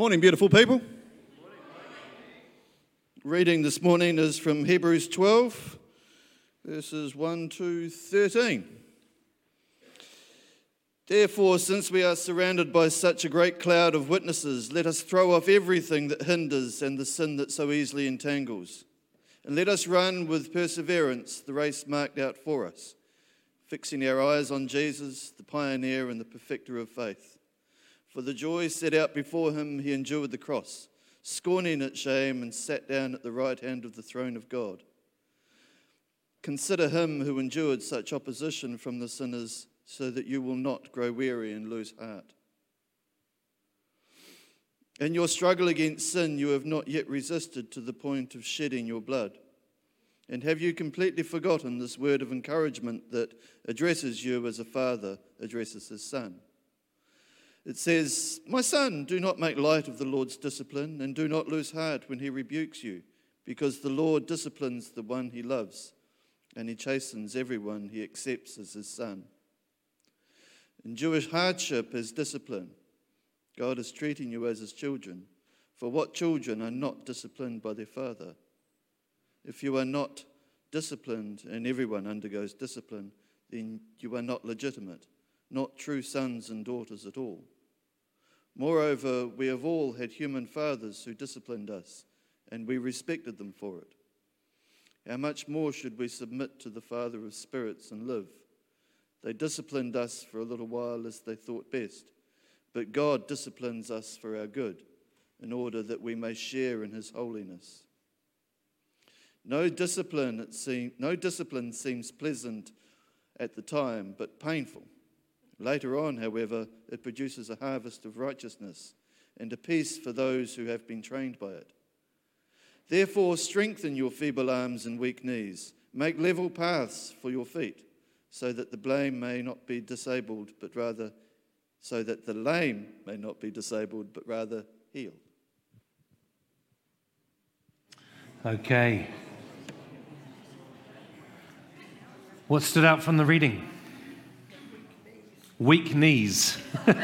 Morning, beautiful people. Reading this morning is from Hebrews 12, verses 1 to 13. Therefore, since we are surrounded by such a great cloud of witnesses, let us throw off everything that hinders and the sin that so easily entangles. And let us run with perseverance the race marked out for us, fixing our eyes on Jesus, the pioneer and the perfecter of faith. For the joy set out before him, he endured the cross, scorning its shame, and sat down at the right hand of the throne of God. Consider him who endured such opposition from the sinners, so that you will not grow weary and lose heart. In your struggle against sin, you have not yet resisted to the point of shedding your blood. And have you completely forgotten this word of encouragement that addresses you as a father addresses his son? It says, "My son, do not make light of the Lord's discipline, and do not lose heart when he rebukes you, because the Lord disciplines the one he loves, and he chastens everyone he accepts as his son." In Jewish hardship is discipline. God is treating you as his children. For what children are not disciplined by their father? If you are not disciplined, and everyone undergoes discipline, then you are not legitimate, not true sons and daughters at all. Moreover, we have all had human fathers who disciplined us, and we respected them for it. How much more should we submit to the Father of spirits and live? They disciplined us for a little while as they thought best, but God disciplines us for our good, in order that we may share in his holiness. No discipline seems pleasant at the time, but painful. Later on, however, it produces a harvest of righteousness and a peace for those who have been trained by it. Therefore, strengthen your feeble arms and weak knees. Make level paths for your feet, so that the lame may not be disabled, but rather healed. Okay. What stood out from the reading? Weak knees.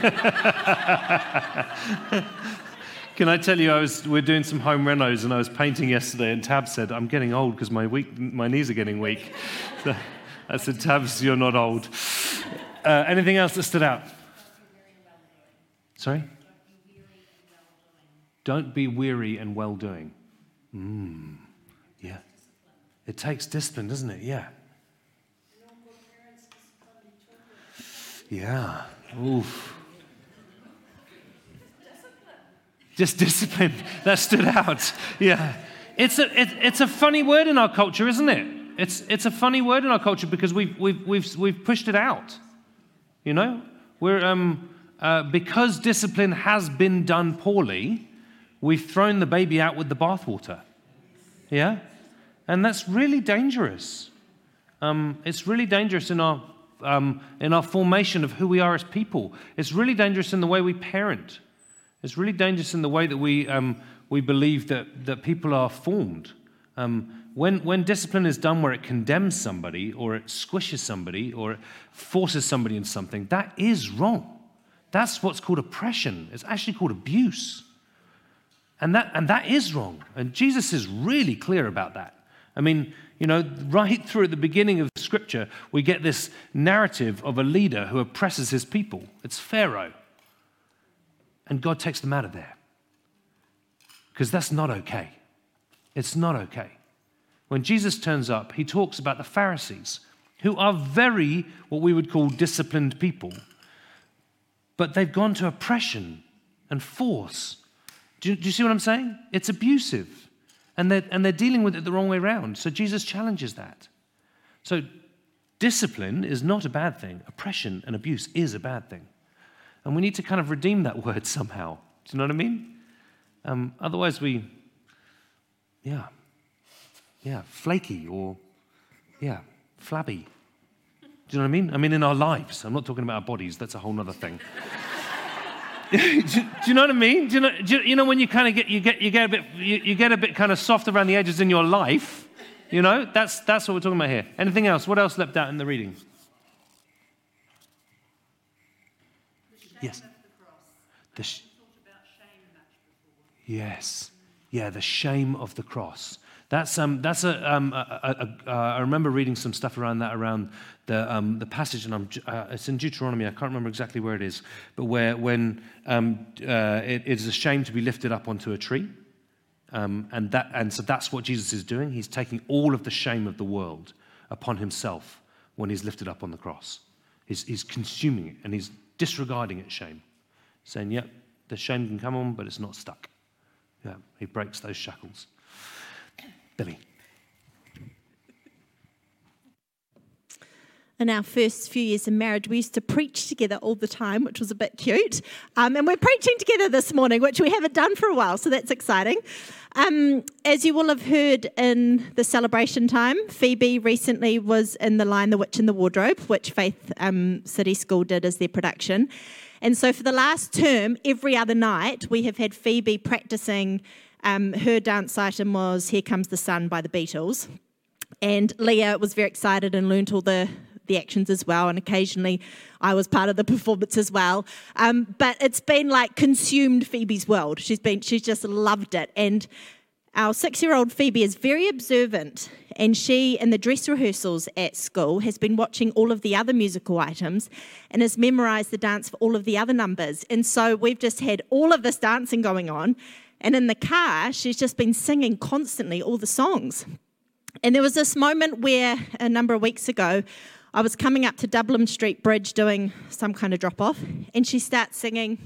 Can I tell you, we're doing some home renos, and I was painting yesterday, and Tab said, "I'm getting old because my knees are getting weak." So I said, "Tabs, you're not old." Anything else that stood out? Sorry? Don't be weary and well-doing. Yeah. It takes discipline, doesn't it? Yeah. Yeah. Oof. Just discipline. That stood out. Yeah. It's a funny word in our culture, isn't it? It's a funny word in our culture because we've pushed it out. You know, because discipline has been done poorly, we've thrown the baby out with the bathwater. Yeah, and that's really dangerous. It's really dangerous in our formation of who we are as people. It's really dangerous in the way we parent. It's really dangerous in the way that we believe that people are formed. When discipline is done where it condemns somebody, or it squishes somebody, or it forces somebody into something, that is wrong. That's what's called oppression. It's actually called abuse. And that is wrong. And Jesus is really clear about that. I mean, you know, right through at the beginning of the scripture, we get this narrative of a leader who oppresses his people. It's Pharaoh. And God takes them out of there. Because that's not okay. It's not okay. When Jesus turns up, he talks about the Pharisees, who are very, what we would call, disciplined people. But they've gone to oppression and force. Do you see what I'm saying? It's abusive. And they're dealing with it the wrong way around. So Jesus challenges that. So discipline is not a bad thing. Oppression and abuse is a bad thing. And we need to kind of redeem that word somehow. Do you know what I mean? Otherwise flaky or, flabby. Do you know what I mean? I mean, in our lives. I'm not talking about our bodies. That's a whole other thing. do you know what I mean? Do you know when you kind of get a bit kind of soft around the edges in your life? You know, that's what we're talking about here. Anything else? What else leapt out in the reading? Yes. The Yes. Yeah, the shame of the cross. I remember reading some stuff around that, around the passage, and it's in Deuteronomy. I can't remember exactly where it is, but when it is a shame to be lifted up onto a tree, and so that's what Jesus is doing. He's taking all of the shame of the world upon himself when he's lifted up on the cross. He's consuming it, and he's disregarding its shame, saying, "Yep, the shame can come on, but it's not stuck." Yeah, he breaks those shackles. Billy. In our first few years in marriage, we used to preach together all the time, which was a bit cute. And we're preaching together this morning, which we haven't done for a while, so that's exciting. As you will have heard in the celebration time, Phoebe recently was in The Lion, the Witch and the Wardrobe, which Faith City School did as their production. And so for the last term, every other night, we have had Phoebe practicing. Her dance item was Here Comes the Sun by the Beatles. And Leah was very excited and learnt all the actions as well. And occasionally I was part of the performance as well. But it's been like consumed Phoebe's world. She's just loved it. And our 6-year-old Phoebe is very observant. And she, in the dress rehearsals at school, has been watching all of the other musical items and has memorised the dance for all of the other numbers. And so we've just had all of this dancing going on. And in the car, she's just been singing constantly all the songs. And there was this moment where, a number of weeks ago, I was coming up to Dublin Street Bridge doing some kind of drop-off, and she starts singing,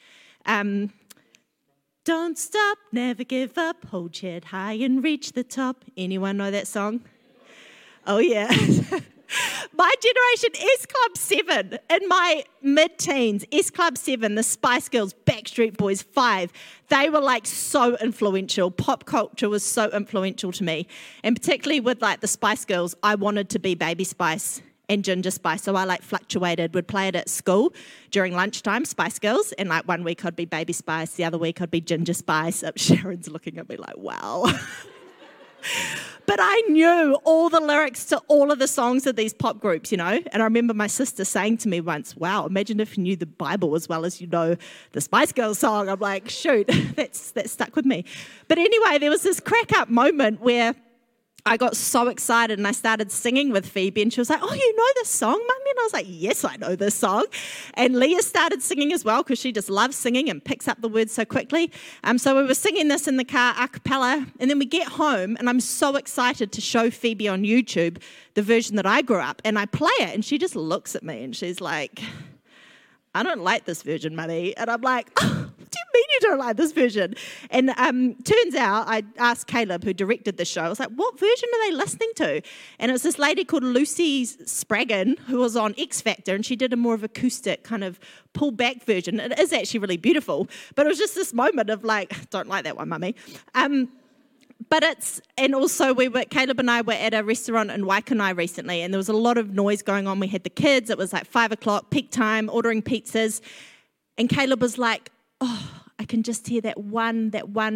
"Don't stop, never give up, hold your head high and reach the top." Anyone know that song? Oh, yeah. My generation, S Club 7, in my mid-teens, S Club 7, the Spice Girls, Backstreet Boys, 5, they were like so influential. Pop culture was so influential to me. And particularly with like the Spice Girls, I wanted to be Baby Spice and Ginger Spice. So I like fluctuated, would play it at school during lunchtime, Spice Girls. And like one week I'd be Baby Spice, the other week I'd be Ginger Spice. Sharon's looking at me like, wow. But I knew all the lyrics to all of the songs of these pop groups, you know. And I remember my sister saying to me once, "Wow, imagine if you knew the Bible as well as you know the Spice Girls song." I'm like, shoot, that's stuck with me. But anyway, there was this crack-up moment where I got so excited and I started singing with Phoebe, and she was like, "Oh, you know this song, Mummy?" And I was like, "Yes, I know this song." And Leah started singing as well because she just loves singing and picks up the words so quickly. So we were singing this in the car a cappella, and then we get home and I'm so excited to show Phoebe on YouTube the version that I grew up, and I play it and she just looks at me and she's like, "I don't like this version, Mummy." And I'm like, "Oh, what do you mean you don't like this version?" And turns out, I asked Caleb, who directed the show, I was like, "What version are they listening to?" And it was this lady called Lucy Spraggan, who was on X Factor, and she did a more of acoustic kind of pulled back version. It is actually really beautiful, but it was just this moment of like, "Don't like that one, Mummy." And also Caleb and I were at a restaurant in Waikanae recently, and there was a lot of noise going on. We had the kids, it was like 5 o'clock, peak time, ordering pizzas. And Caleb was like, "Oh, I can just hear that one,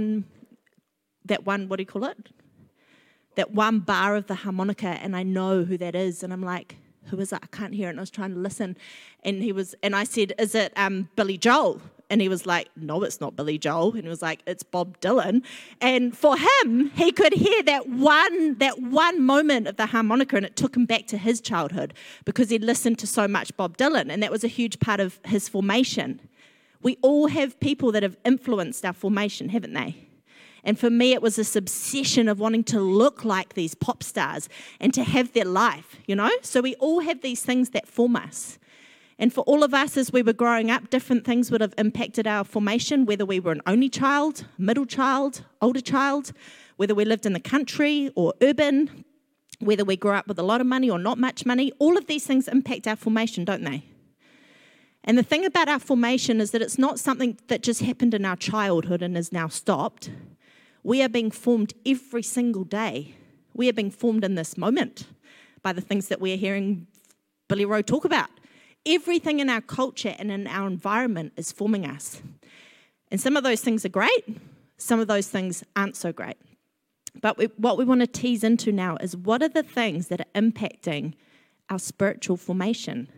what do you call it? That one bar of the harmonica, and I know who that is." And I'm like, "Who is it? I can't hear it." And I was trying to listen. And I said, "Is it Billy Joel?" And he was like, "No, it's not Billy Joel." And he was like, "It's Bob Dylan." And for him, he could hear that one moment of the harmonica, and it took him back to his childhood because he'd listened to so much Bob Dylan, and that was a huge part of his formation. We all have people that have influenced our formation, haven't they? And for me, it was this obsession of wanting to look like these pop stars and to have their life, you know? So we all have these things that form us. And for all of us, as we were growing up, different things would have impacted our formation, whether we were an only child, middle child, older child, whether we lived in the country or urban, whether we grew up with a lot of money or not much money. All of these things impact our formation, don't they? And the thing about our formation is that it's not something that just happened in our childhood and is now stopped. We are being formed every single day. We are being formed in this moment by the things that we are hearing Billy Rowe talk about. Everything in our culture and in our environment is forming us. And some of those things are great. Some of those things aren't so great. But what we want to tease into now is, what are the things that are impacting our spiritual formation?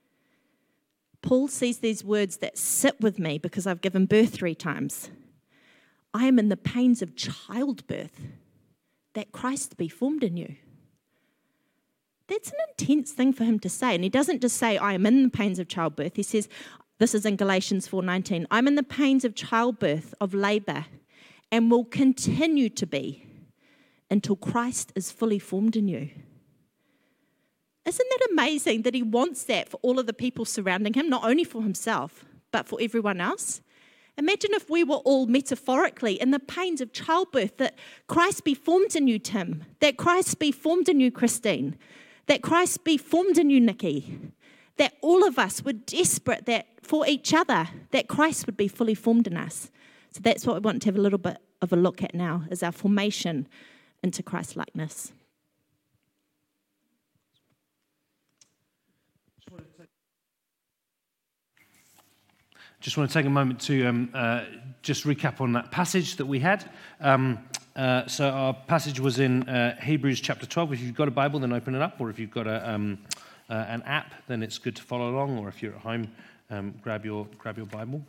Paul sees these words that sit with me because I've given birth 3 times. I am in the pains of childbirth, that Christ be formed in you. That's an intense thing for him to say. And he doesn't just say, I am in the pains of childbirth. He says, this is in Galatians 4:19, I'm in the pains of childbirth, of labor, and will continue to be until Christ is fully formed in you. Isn't that amazing that he wants that for all of the people surrounding him, not only for himself, but for everyone else? Imagine if we were all metaphorically in the pains of childbirth, that Christ be formed in you, Tim, that Christ be formed in you, Christine, that Christ be formed in you, Nikki, that all of us were desperate that for each other, that Christ would be fully formed in us. So that's what we want to have a little bit of a look at now, is our formation into Christ-likeness. Just want to take a moment to just recap on that passage that we had. So our passage was in Hebrews chapter 12. If you've got a Bible, then open it up. Or if you've got an app, then it's good to follow along. Or if you're at home, grab your Bible.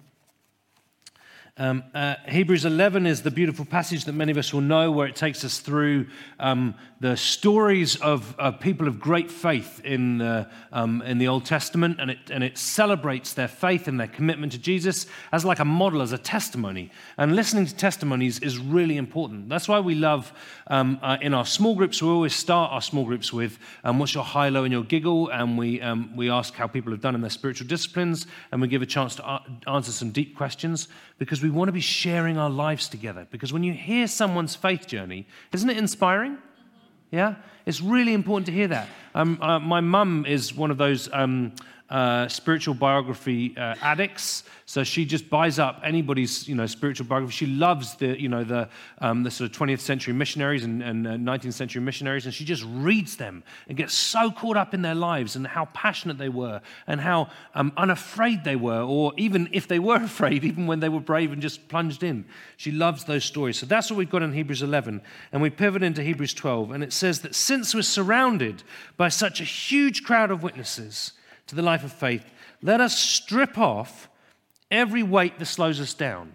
Hebrews 11 is the beautiful passage that many of us will know, where it takes us through the stories of people of great faith in the Old Testament, and it celebrates their faith and their commitment to Jesus as like a model, as a testimony. And listening to testimonies is really important. That's why we love in our small groups. We always start our small groups with what's your high, low, and your giggle, and we ask how people have done in their spiritual disciplines, and we give a chance to answer some deep questions, because we want to be sharing our lives together. Because when you hear someone's faith journey, isn't it inspiring? Yeah? It's really important to hear that. My mum is one of those spiritual biography addicts, so she just buys up anybody's spiritual biography. She loves the sort of 20th century missionaries and 19th century missionaries, and she just reads them and gets so caught up in their lives and how passionate they were and how unafraid they were, or even if they were afraid, even when they were brave and just plunged in. She loves those stories. So that's what we've got in Hebrews 11, and we pivot into Hebrews 12, and it says that since we're surrounded by such a huge crowd of witnesses to the life of faith, let us strip off every weight that slows us down,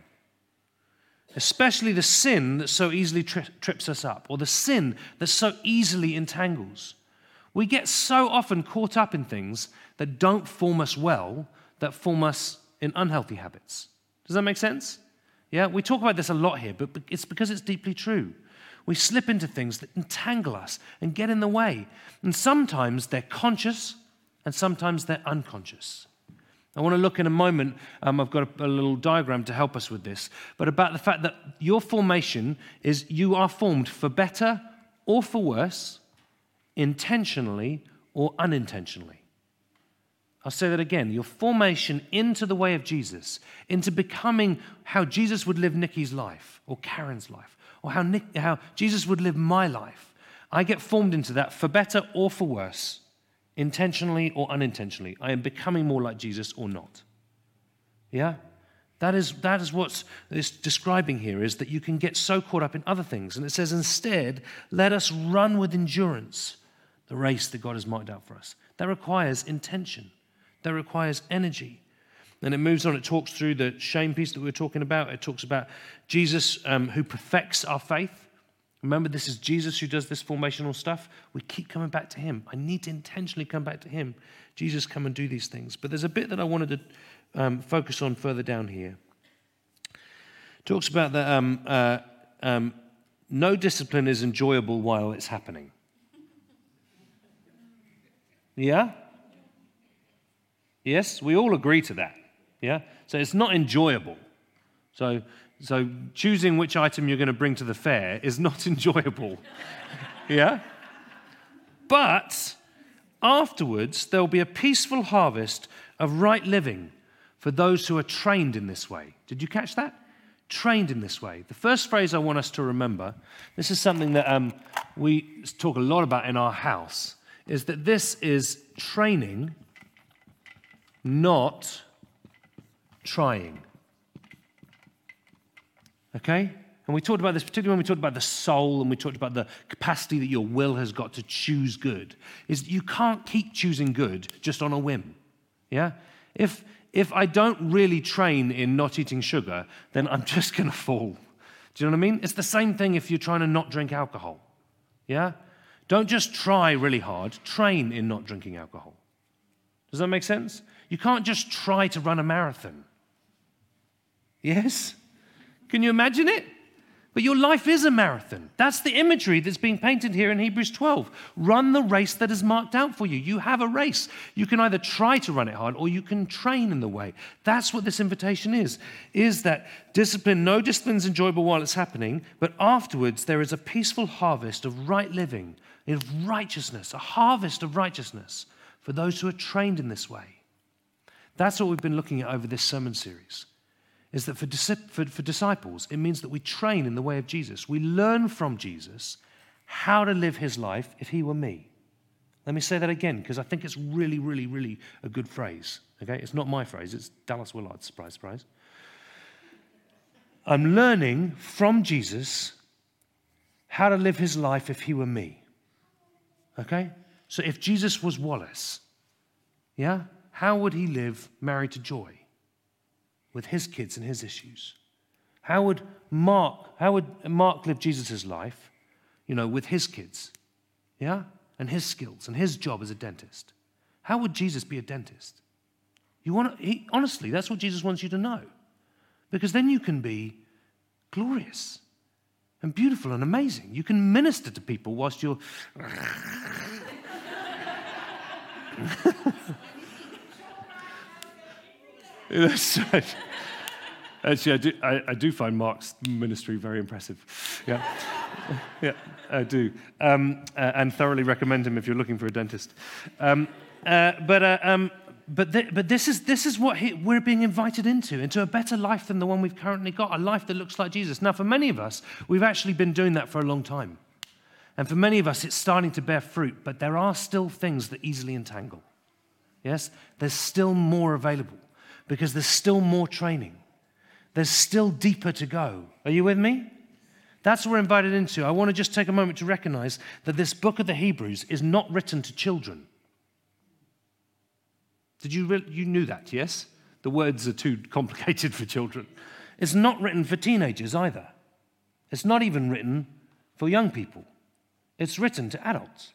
especially the sin that so easily trips us up, or the sin that so easily entangles. We get so often caught up in things that don't form us well, that form us in unhealthy habits. Does that make sense? Yeah, we talk about this a lot here, but it's because it's deeply true. We slip into things that entangle us and get in the way, and sometimes they're conscious, and sometimes they're unconscious. I want to look in a moment, I've got a little diagram to help us with this, but about the fact that your formation is you are formed for better or for worse, intentionally or unintentionally. I'll say that again. Your formation into the way of Jesus, into becoming how Jesus would live Nikki's life or Karen's life, or how Jesus would live my life. I get formed into that for better or for worse, intentionally or unintentionally. I am becoming more like Jesus or not. Yeah? That is what it's describing here, is that you can get so caught up in other things. And it says, instead, let us run with endurance the race that God has marked out for us. That requires intention. That requires energy. And it moves on, it talks through the shame piece that we were talking about. It talks about Jesus who perfects our faith. Remember, this is Jesus who does this formational stuff. We keep coming back to him. I need to intentionally come back to him. Jesus, come and do these things. But there's a bit that I wanted to focus on further down here. It talks about that no discipline is enjoyable while it's happening. Yeah? Yes, we all agree to that. Yeah? So it's not enjoyable. So choosing which item you're going to bring to the fair is not enjoyable. Yeah? But afterwards, there'll be a peaceful harvest of right living for those who are trained in this way. Did you catch that? Trained in this way. The first phrase I want us to remember, this is something that we talk a lot about in our house, is that this is training, not trying. Okay? And we talked about this, particularly when we talked about the soul and we talked about the capacity that your will has got to choose good, is that you can't keep choosing good just on a whim. Yeah? If I don't really train in not eating sugar, then I'm just going to fall. Do you know what I mean? It's the same thing if you're trying to not drink alcohol. Yeah? Don't just try really hard. Train in not drinking alcohol. Does that make sense? You can't just try to run a marathon. Yes? Can you imagine it? But your life is a marathon. That's the imagery that's being painted here in Hebrews 12. Run the race that is marked out for you. You have a race. You can either try to run it hard or you can train in the way. That's what this invitation is that discipline. No discipline is enjoyable while it's happening, but afterwards there is a peaceful harvest of right living, of righteousness, a harvest of righteousness for those who are trained in this way. That's what we've been looking at over this sermon series. Is that for disciples, it means that we train in the way of Jesus. We learn from Jesus how to live his life if he were me. Let me say that again, because I think it's really, really, really a good phrase. Okay, it's not my phrase, it's Dallas Willard's, surprise, surprise. I'm learning from Jesus how to live his life if he were me. Okay? So if Jesus was Wallace, yeah, how would he live married to Joy? With his kids and his issues? How would Mark live Jesus' life, with his kids? Yeah? And his skills and his job as a dentist. How would Jesus be a dentist? Honestly, that's what Jesus wants you to know. Because then you can be glorious and beautiful and amazing. You can minister to people whilst you're That's right. Actually, I do find Mark's ministry very impressive. Yeah, yeah, I do, and thoroughly recommend him if you're looking for a dentist. But this is what we're being invited into a better life than the one we've currently got, a life that looks like Jesus. Now, for many of us, we've actually been doing that for a long time, and for many of us, it's starting to bear fruit. But there are still things that easily entangle. Yes, there's still more available. Because there's still more training. There's still deeper to go. Are you with me? That's what we're invited into. I want to just take a moment to recognize that this book of the Hebrews is not written to children. You knew that, yes? The words are too complicated for children. It's not written for teenagers either. It's not even written for young people. It's written to adults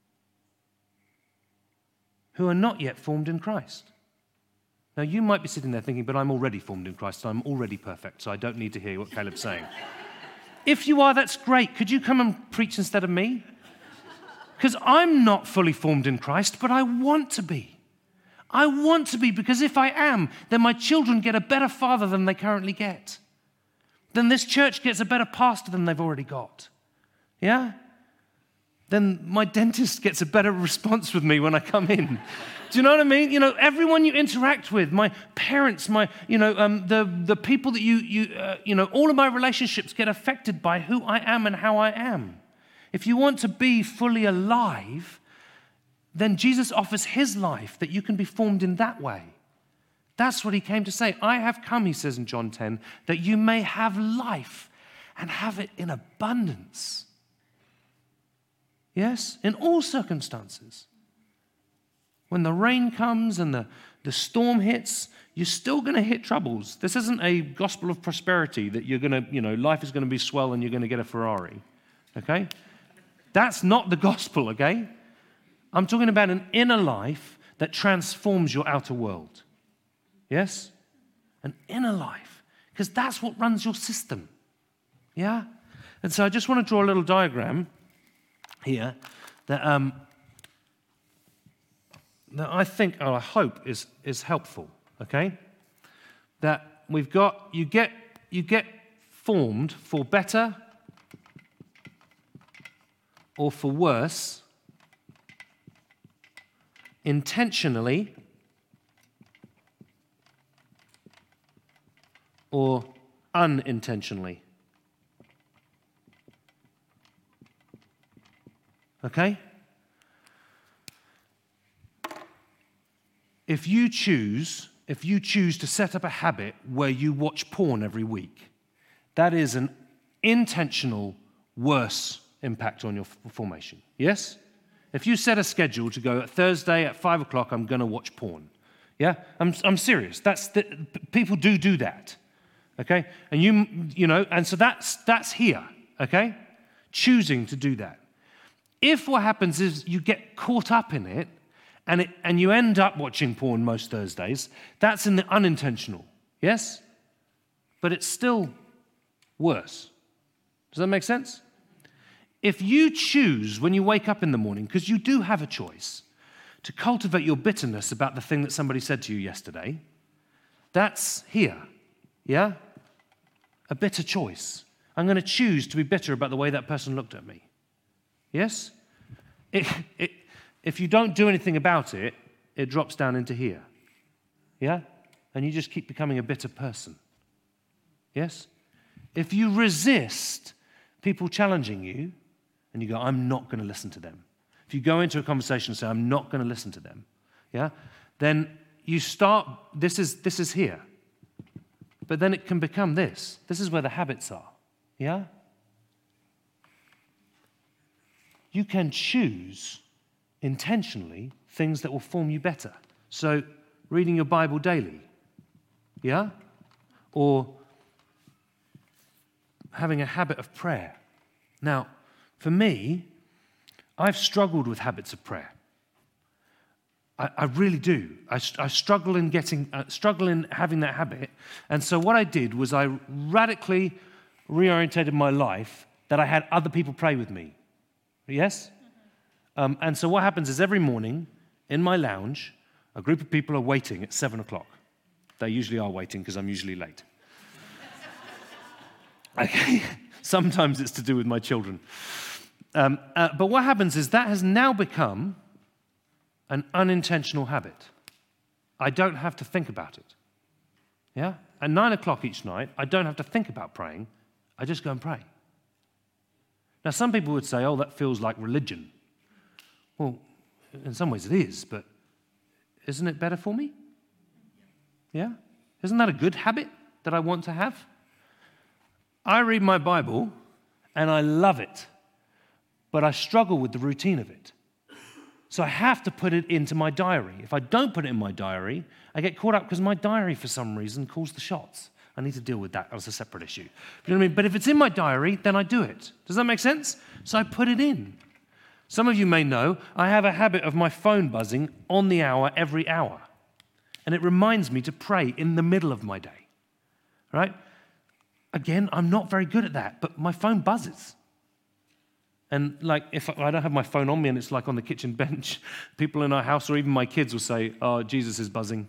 who are not yet formed in Christ. Now, you might be sitting there thinking, but I'm already formed in Christ, so I'm already perfect, so I don't need to hear what Caleb's saying. If you are, that's great. Could you come and preach instead of me? Because I'm not fully formed in Christ, but I want to be. I want to be, because if I am, then my children get a better father than they currently get. Then this church gets a better pastor than they've already got. Yeah? Then my dentist gets a better response with me when I come in. Do you know what I mean? Everyone you interact with, my parents, the people that all of my relationships get affected by who I am and how I am. If you want to be fully alive, then Jesus offers his life that you can be formed in that way. That's what he came to say. I have come, he says in John 10, that you may have life and have it in abundance. Yes? In all circumstances. When the rain comes and the storm hits, you're still going to hit troubles. This isn't a gospel of prosperity that you're going to, life is going to be swell and you're going to get a Ferrari. Okay? That's not the gospel, okay? I'm talking about an inner life that transforms your outer world. Yes? An inner life. Because that's what runs your system. Yeah? And so I just want to draw a little diagram here that I think, or I hope is helpful, okay? That we've got, you get formed for better or for worse, intentionally or unintentionally. Okay? If you choose to set up a habit where you watch porn every week, that is an intentional worse impact on your formation. Yes? If you set a schedule to go Thursday at 5 o'clock, I'm going to watch porn. Yeah? I'm serious. People do that. Okay? And and so that's here, okay? Choosing to do that. If what happens is you get caught up in it and you end up watching porn most Thursdays, that's in the unintentional, yes? But it's still worse. Does that make sense? If you choose when you wake up in the morning, because you do have a choice, to cultivate your bitterness about the thing that somebody said to you yesterday, that's here, yeah? A bitter choice. I'm going to choose to be bitter about the way that person looked at me. Yes? If you don't do anything about it, it drops down into here. Yeah? And you just keep becoming a bitter person. Yes? If you resist people challenging you, and you go, I'm not going to listen to them. If you go into a conversation and say, I'm not going to listen to them, yeah? Then you start, this is here. But then it can become this. This is where the habits are. Yeah? You can choose intentionally things that will form you better. So, reading your Bible daily. Yeah? Or having a habit of prayer. Now, for me, I've struggled with habits of prayer. I really do. I struggle in having that habit. And so what I did was I radically reorientated my life that I had other people pray with me. Yes? And so what happens is every morning in my lounge, a group of people are waiting at 7 o'clock. They usually are waiting because I'm usually late. Okay. Sometimes it's to do with my children. But what happens is that has now become an unintentional habit. I don't have to think about it. Yeah? At 9 o'clock each night, I don't have to think about praying. I just go and pray. Now, some people would say, oh, that feels like religion. Well, in some ways it is, but isn't it better for me? Yeah? Isn't that a good habit that I want to have? I read my Bible, and I love it, but I struggle with the routine of it. So I have to put it into my diary. If I don't put it in my diary, I get caught up because my diary, for some reason, calls the shots. I need to deal with that as a separate issue. You know what I mean? But if it's in my diary, then I do it. Does that make sense? So I put it in. Some of you may know I have a habit of my phone buzzing on the hour every hour. And it reminds me to pray in the middle of my day. Right? Again, I'm not very good at that, but my phone buzzes. And like, if I don't have my phone on me and it's like on the kitchen bench, people in our house or even my kids will say, oh, Jesus is buzzing.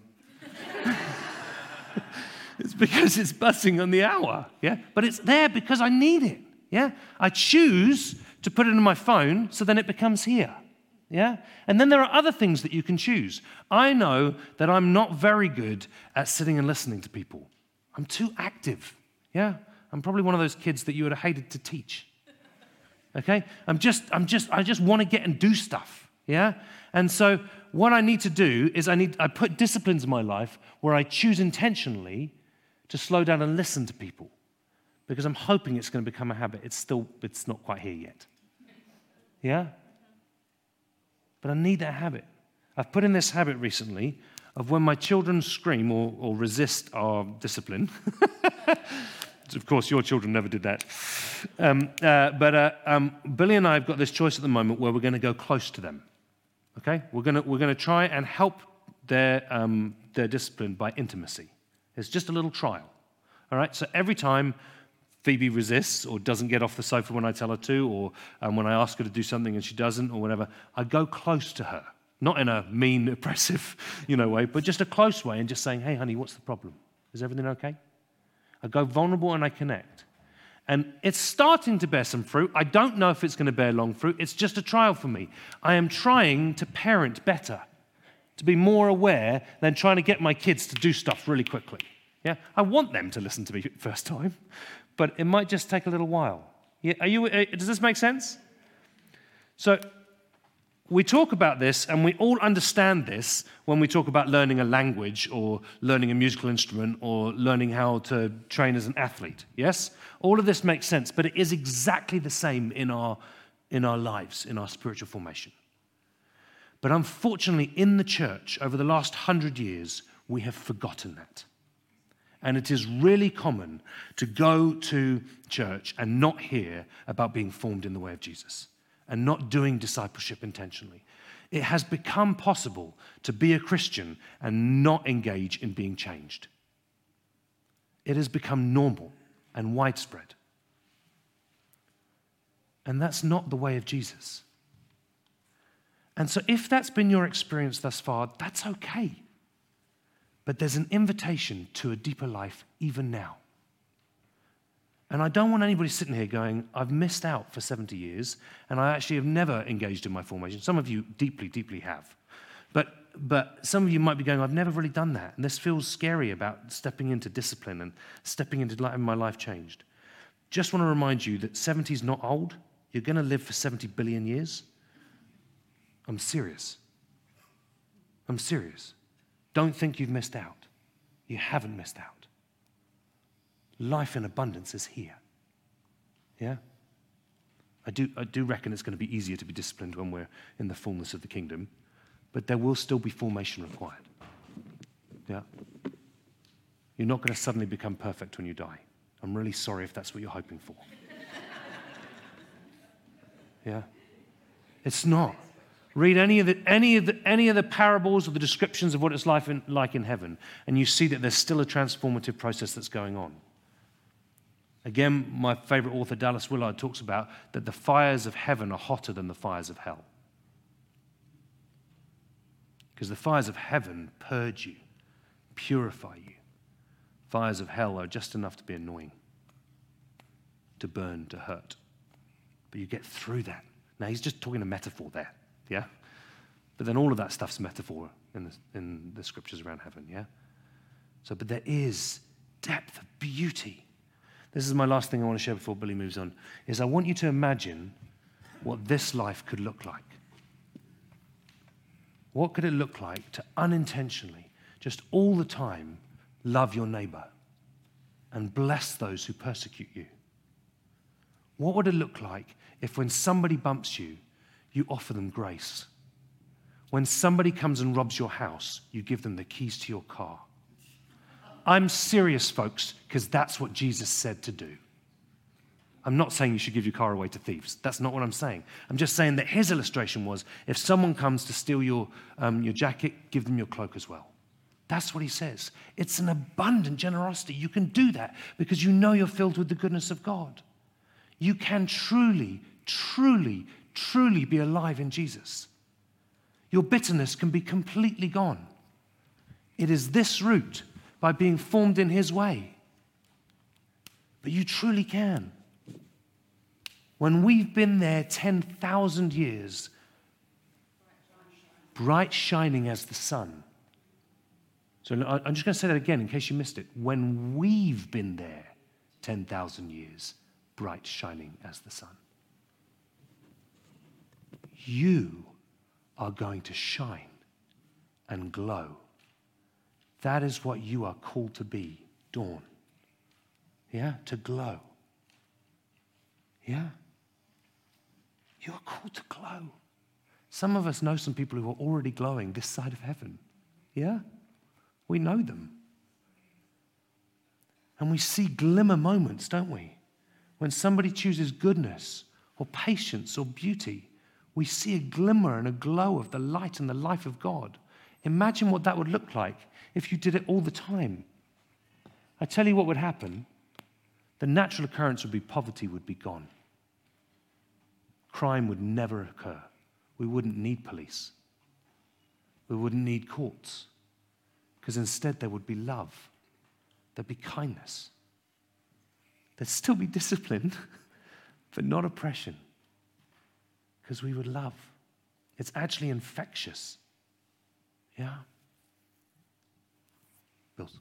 It's because it's buzzing on the hour, yeah? But it's there because I need it, yeah? I choose to put it in my phone so then it becomes here, yeah? And then there are other things that you can choose. I know that I'm not very good at sitting and listening to people. I'm too active, yeah? I'm probably one of those kids that you would have hated to teach. Okay? I just want to get and do stuff. Yeah? And so what I need to do is I put disciplines in my life where I choose intentionally to slow down and listen to people. Because I'm hoping it's going to become a habit. It's not quite here yet. Yeah? But I need that habit. I've put in this habit recently of when my children scream or resist our discipline. Of course, your children never did that. But Billy and I have got this choice at the moment where we're going to go close to them. Okay? We're going to try and help their discipline by intimacy. It's just a little trial. All right? So every time Phoebe resists or doesn't get off the sofa when I tell her to, or when I ask her to do something and she doesn't, or whatever, I go close to her. Not in a mean, oppressive, way, but just a close way and just saying, hey, honey, what's the problem? Is everything okay? I go vulnerable and I connect. And it's starting to bear some fruit. I don't know if it's going to bear long fruit. It's just a trial for me. I am trying to parent better, to be more aware than trying to get my kids to do stuff really quickly. Yeah, I want them to listen to me first time, but it might just take a little while. Yeah, does this make sense? So we talk about this, and we all understand this when we talk about learning a language or learning a musical instrument or learning how to train as an athlete, yes? All of this makes sense, but it is exactly the same in our lives, in our spiritual formation. But unfortunately, in the church, over the last 100 years, we have forgotten that. And it is really common to go to church and not hear about being formed in the way of Jesus and not doing discipleship intentionally. It has become possible to be a Christian and not engage in being changed. It has become normal and widespread. And that's not the way of Jesus. And so if that's been your experience thus far, that's okay. But there's an invitation to a deeper life even now. And I don't want anybody sitting here going, I've missed out for 70 years, and I actually have never engaged in my formation. Some of you deeply, deeply have. But some of you might be going, I've never really done that. And this feels scary about stepping into discipline and stepping into having my life changed. Just want to remind you that 70 is not old. You're going to live for 70 billion years. I'm serious. I'm serious. Don't think you've missed out. You haven't missed out. Life in abundance is here. Yeah? I do reckon it's going to be easier to be disciplined when we're in the fullness of the kingdom, but there will still be formation required. Yeah? You're not going to suddenly become perfect when you die. I'm really sorry if that's what you're hoping for. Yeah? It's not. Read any of the parables or the descriptions of what it's like in heaven, and you see that there's still a transformative process that's going on. Again, my favorite author, Dallas Willard, talks about that the fires of heaven are hotter than the fires of hell. Because the fires of heaven purge you, purify you. Fires of hell are just enough to be annoying, to burn, to hurt. But you get through that. Now, he's just talking a metaphor there. Yeah? But then all of that stuff's metaphor in the scriptures around heaven, yeah? So, but there is depth of beauty. This is my last thing I want to share before Billy moves on, is I want you to imagine what this life could look like. What could it look like to unintentionally, just all the time, love your neighbor and bless those who persecute you? What would it look like if when somebody bumps you, you offer them grace? When somebody comes and robs your house, you give them the keys to your car. I'm serious, folks, because that's what Jesus said to do. I'm not saying you should give your car away to thieves. That's not what I'm saying. I'm just saying that his illustration was, if someone comes to steal your jacket, give them your cloak as well. That's what he says. It's an abundant generosity. You can do that because you know you're filled with the goodness of God. You can truly, truly, truly be alive in Jesus. Your bitterness can be completely gone. It is this route, by being formed in his way. But you truly can. When we've been there 10,000 years, bright shining as the sun. So I'm just going to say that again in case you missed it. When we've been there 10,000 years, bright shining as the sun. You are going to shine and glow. That is what you are called to be, Dawn. Yeah, to glow. Yeah. You are called to glow. Some of us know some people who are already glowing this side of heaven. Yeah? We know them. And we see glimmer moments, don't we? When somebody chooses goodness or patience or beauty, we see a glimmer and a glow of the light and the life of God. Imagine what that would look like if you did it all the time. I tell you what would happen. The natural occurrence would be poverty would be gone. Crime would never occur. We wouldn't need police. We wouldn't need courts. Because instead there would be love. There'd be kindness. There'd still be discipline, but not oppression. Because we would love. It's actually infectious. Yeah? Bills.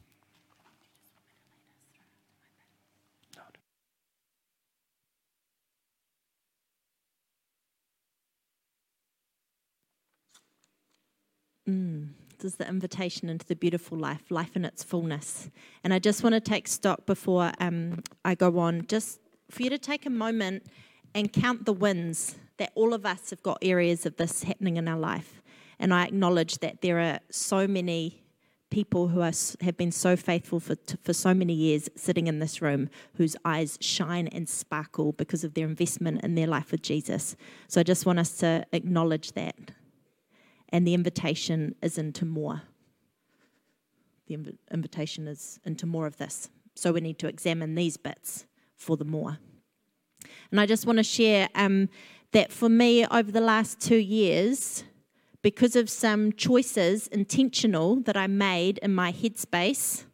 This is the invitation into the beautiful life, life in its fullness. And I just want to take stock before I go on, just for you to take a moment and count the wins that all of us have got areas of this happening in our life. And I acknowledge that there are so many people who have been so faithful for so many years sitting in this room, whose eyes shine and sparkle because of their investment in their life with Jesus. So I just want us to acknowledge that. And the invitation is into more. The invitation is into more of this. So we need to examine these bits for the more. And I just want to share that for me over the last 2 years, because of some choices, intentional, that I made in my headspace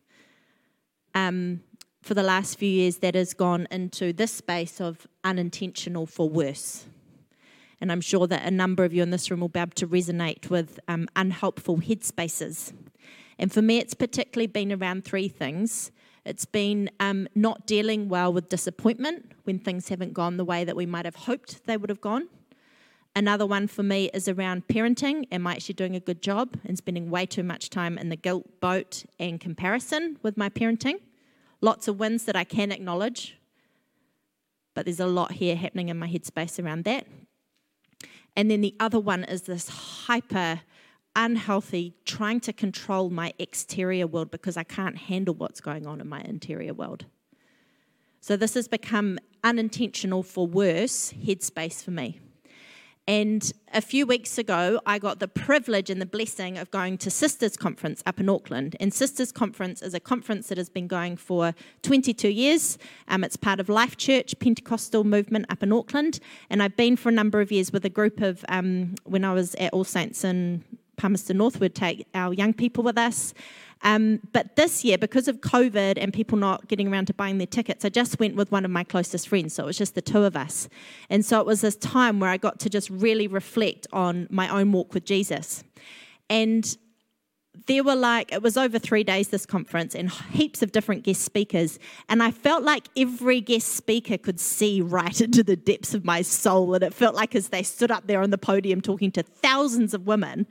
for the last few years, that has gone into this space of unintentional for worse. And I'm sure that a number of you in this room will be able to resonate with unhelpful headspaces. And for me, it's particularly been around 3 things. It's been not dealing well with disappointment when things haven't gone the way that we might have hoped they would have gone. Another one for me is around parenting. Am I actually doing a good job? And spending way too much time in the guilt boat and comparison with my parenting. Lots of wins that I can acknowledge, but there's a lot here happening in my headspace around that. And then the other one is this hyper unhealthy trying to control my exterior world because I can't handle what's going on in my interior world. So this has become unintentional for worse headspace for me. And a few weeks ago, I got the privilege and the blessing of going to Sisters Conference up in Auckland. And Sisters Conference is a conference that has been going for 22 years. It's part of Life Church, Pentecostal movement up in Auckland. And I've been for a number of years with a group of, when I was at All Saints in Palmerston North, we'd take our young people with us. But this year, because of COVID and people not getting around to buying their tickets, I just went with one of my closest friends, so it was just the 2 of us. And so it was this time where I got to just really reflect on my own walk with Jesus. And there were it was over 3 days, this conference, and heaps of different guest speakers. And I felt like every guest speaker could see right into the depths of my soul. And it felt like as they stood up there on the podium talking to thousands of women,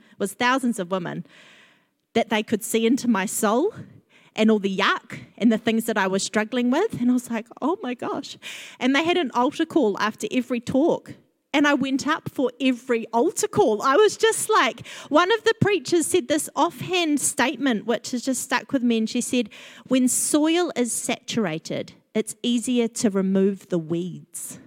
that they could see into my soul and all the yuck and the things that I was struggling with. And I was like, oh my gosh. And they had an altar call after every talk. And I went up for every altar call. I was just like, one of the preachers said this offhand statement, which has just stuck with me. And she said, when soil is saturated, it's easier to remove the weeds.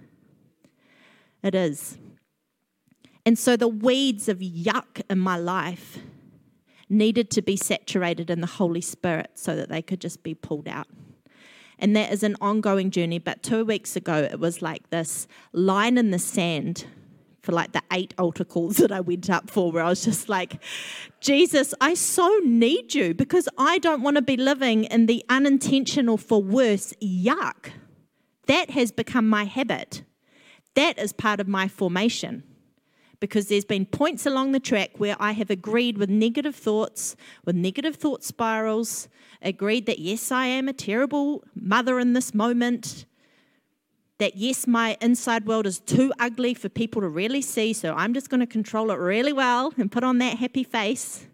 It is. And so the weeds of yuck in my life needed to be saturated in the Holy Spirit so that they could just be pulled out. And that is an ongoing journey. But 2 weeks ago, it was like this line in the sand for the 8 altar calls that I went up for, where I was just like, Jesus, I so need you because I don't want to be living in the unintentional for worse yuck. That has become my habit. That is part of my formation. Because there's been points along the track where I have agreed with negative thought spirals, agreed that yes, I am a terrible mother in this moment, that yes, my inside world is too ugly for people to really see, so I'm just going to control it really well and put on that happy face.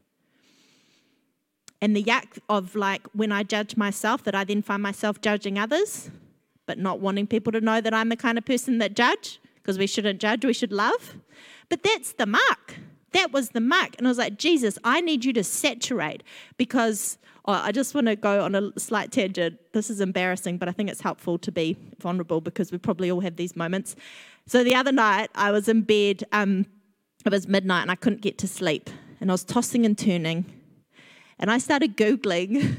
And the yuck of when I judge myself, that I then find myself judging others, but not wanting people to know that I'm the kind of person that judge, because we shouldn't judge, we should love. But that's the mark. That was the mark. And I was like, Jesus, I need you to saturate because I just want to go on a slight tangent. This is embarrassing, but I think it's helpful to be vulnerable because we probably all have these moments. So the other night I was in bed. It was midnight and I couldn't get to sleep. And I was tossing and turning. And I started Googling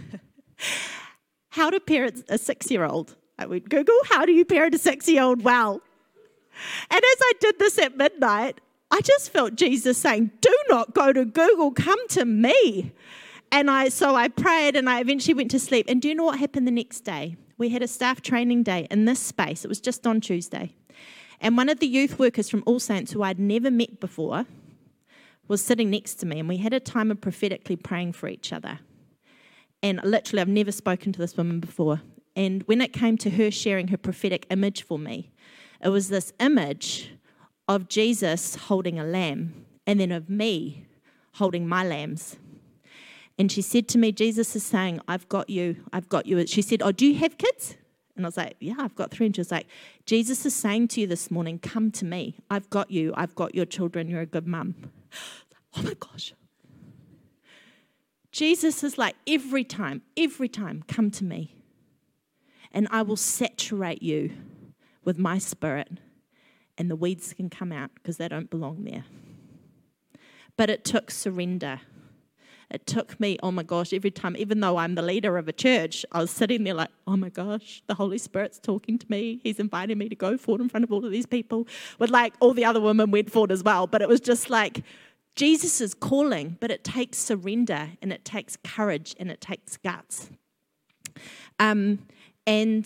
how to parent a 6-year-old. I went, Google, how do you parent a 6-year-old well? And as I did this at midnight, I just felt Jesus saying, do not go to Google, come to me. And so I prayed and I eventually went to sleep. And do you know what happened the next day? We had a staff training day in this space. It was just on Tuesday. And one of the youth workers from All Saints, who I'd never met before, was sitting next to me. And we had a time of prophetically praying for each other. And literally, I've never spoken to this woman before. And when it came to her sharing her prophetic image for me, it was this image of Jesus holding a lamb and then of me holding my lambs. And she said to me, Jesus is saying, I've got you. She said, oh, do you have kids? And I was like, yeah, I've got 3. And she was like, Jesus is saying to you this morning, come to me. I've got you. I've got your children. You're a good mum. Oh my gosh. Jesus is like, every time, come to me, and I will saturate you with my spirit, and the weeds can come out because they don't belong there. But it took surrender. It took me, oh my gosh, every time, even though I'm the leader of a church, I was sitting there like, oh my gosh, the Holy Spirit's talking to me. He's inviting me to go forward in front of all of these people. But like all the other women went forward as well. But it was just like, Jesus is calling, but it takes surrender, and it takes courage, and it takes guts. And in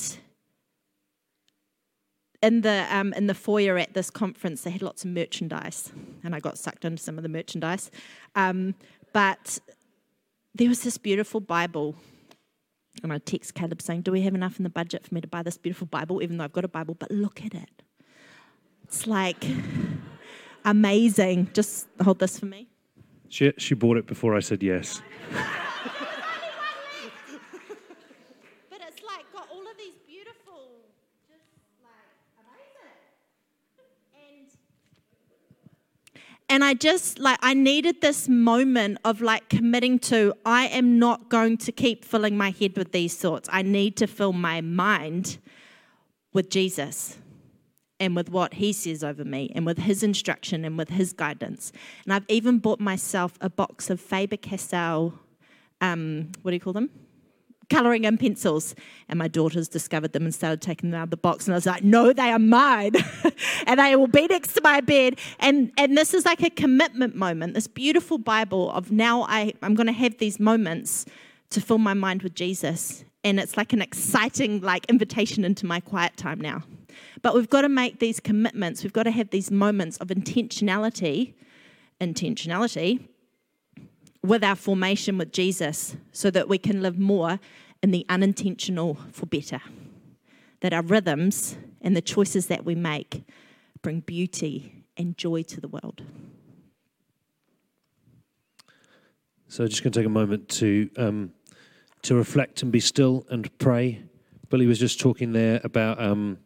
the foyer at this conference, they had lots of merchandise, and I got sucked into some of the merchandise. But there was this beautiful Bible, and I text Caleb saying, do we have enough in the budget for me to buy this beautiful Bible, even though I've got a Bible? But look at it. It's like amazing. Just hold this for me. She bought it before I said yes. But it's like got all of these beautiful, just like amazing. And I just like, I needed this moment of like committing to, I am not going to keep filling my head with these thoughts. I need to fill my mind with Jesus and with what he says over me and with his instruction and with his guidance. And I've even bought myself a box of Faber-Castell, what do you call them? Colouring in pencils. And my daughters discovered them and started taking them out of the box. And I was like, no, they are mine. And they will be next to my bed. And this is like a commitment moment, this beautiful Bible of now I'm going to have these moments to fill my mind with Jesus. And it's like an exciting like invitation into my quiet time now. But we've got to make these commitments. We've got to have these moments of intentionality with our formation with Jesus so that we can live more in the unintentional for better. That our rhythms and the choices that we make bring beauty and joy to the world. So just going to take a moment to reflect and be still and pray. Billy was just talking there about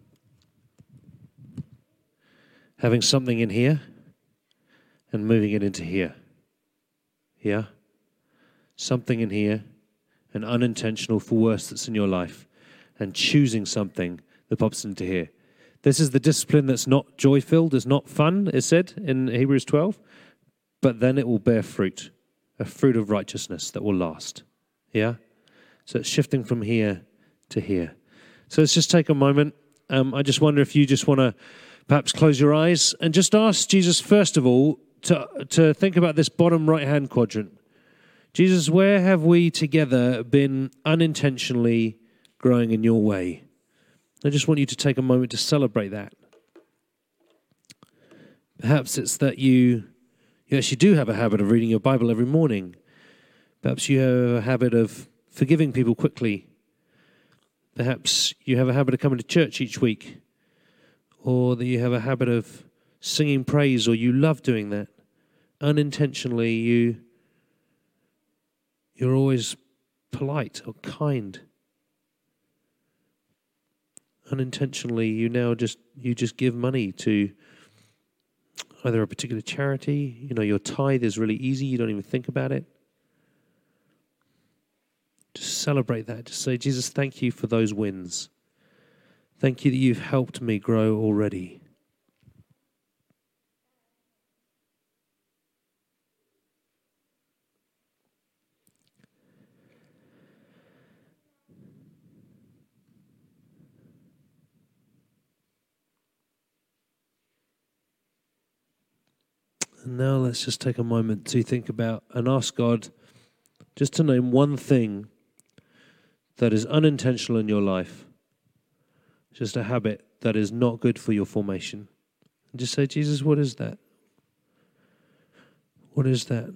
having something in here and moving it into here. Yeah? Something in here, an unintentional for worse that's in your life, and choosing something that pops into here. This is the discipline that's not joy-filled, is not fun, is said in Hebrews 12, but then it will bear fruit, a fruit of righteousness that will last. Yeah? So it's shifting from here to here. So let's just take a moment. I just wonder if you just want to perhaps close your eyes and just ask Jesus, first of all, to think about this bottom right-hand quadrant. Jesus, where have we together been unintentionally growing in your way? I just want you to take a moment to celebrate that. Perhaps it's that you actually do have a habit of reading your Bible every morning. Perhaps you have a habit of forgiving people quickly. Perhaps you have a habit of coming to church each week. Or that you have a habit of singing praise, or you love doing that. Unintentionally, you're always polite or kind. Unintentionally, you just give money to either a particular charity. Your tithe is really easy. You don't even think about it. Just celebrate that. Just say, Jesus, thank you for those wins. Thank you that you've helped me grow already. And now let's just take a moment to think about and ask God just to name one thing that is unintentional in your life. Just a habit that is not good for your formation. And just say, Jesus, what is that? What is that?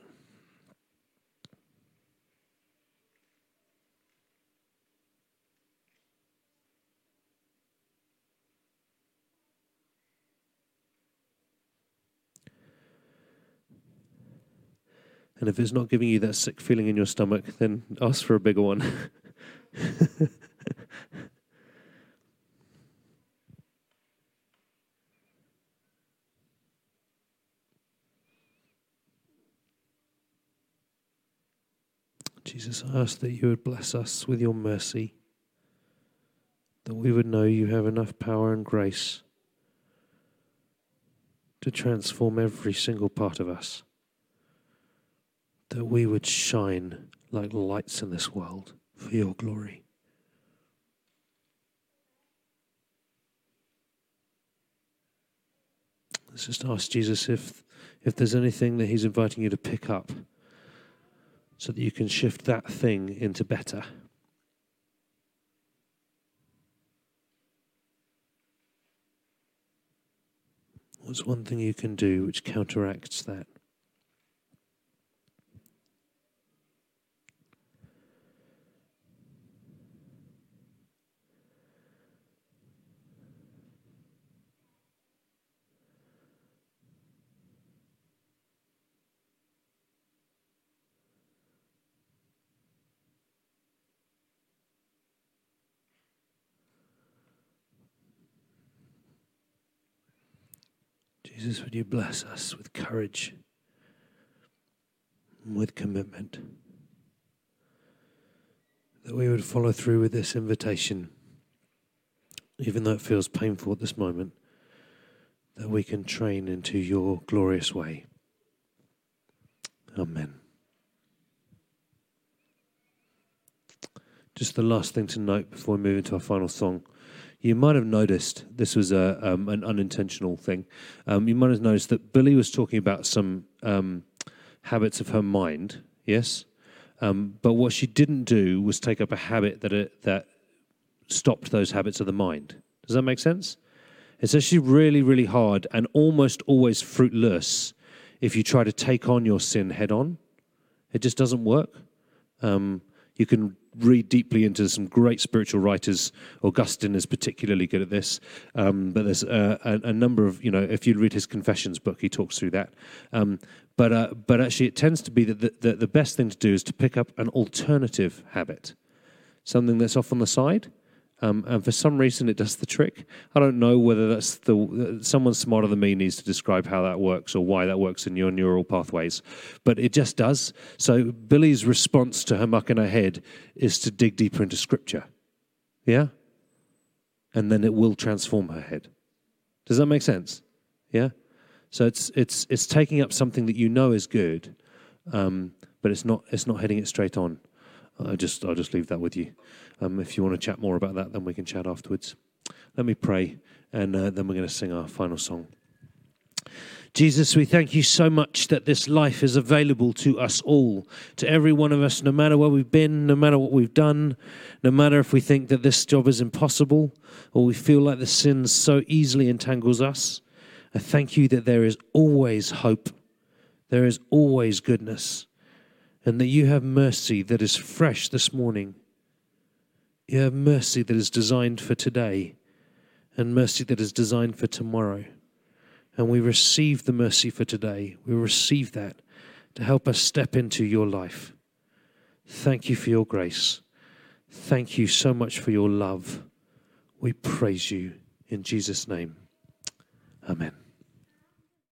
And if it's not giving you that sick feeling in your stomach, then ask for a bigger one. Jesus, I ask that you would bless us with your mercy, that we would know you have enough power and grace to transform every single part of us, that we would shine like lights in this world for your glory. Let's just ask Jesus if there's anything that he's inviting you to pick up so that you can shift that thing into better. What's one thing you can do which counteracts that? Jesus, would you bless us with courage and with commitment, that we would follow through with this invitation, even though it feels painful at this moment, that we can train into your glorious way. Amen. Just the last thing to note before we move into our final song. You might have noticed, this was an unintentional thing, you might have noticed that Billy was talking about some habits of her mind, yes? But what she didn't do was take up a habit that stopped those habits of the mind. Does that make sense? It's actually really, really hard and almost always fruitless if you try to take on your sin head on. It just doesn't work. You can read deeply into some great spiritual writers. Augustine is particularly good at this. But there's a number of, if you read his Confessions book, he talks through that. But actually it tends to be that the best thing to do is to pick up an alternative habit, something that's off on the side. And for some reason it does the trick. I don't know whether that's someone smarter than me needs to describe how that works or why that works in your neural pathways. But it just does. So Billy's response to her muck in her head is to dig deeper into Scripture. Yeah? And then it will transform her head. Does that make sense? Yeah? So it's taking up something that you know is good, but it's not heading it straight on. I'll just leave that with you. If you want to chat more about that, then we can chat afterwards. Let me pray, and then we're going to sing our final song. Jesus, we thank you so much that this life is available to us all, to every one of us, no matter where we've been, no matter what we've done, no matter if we think that this job is impossible, or we feel like the sin so easily entangles us. I thank you that there is always hope, there is always goodness, and that you have mercy that is fresh this morning. You have mercy that is designed for today and mercy that is designed for tomorrow. And we receive the mercy for today. We receive that to help us step into your life. Thank you for your grace. Thank you so much for your love. We praise you in Jesus' name. Amen.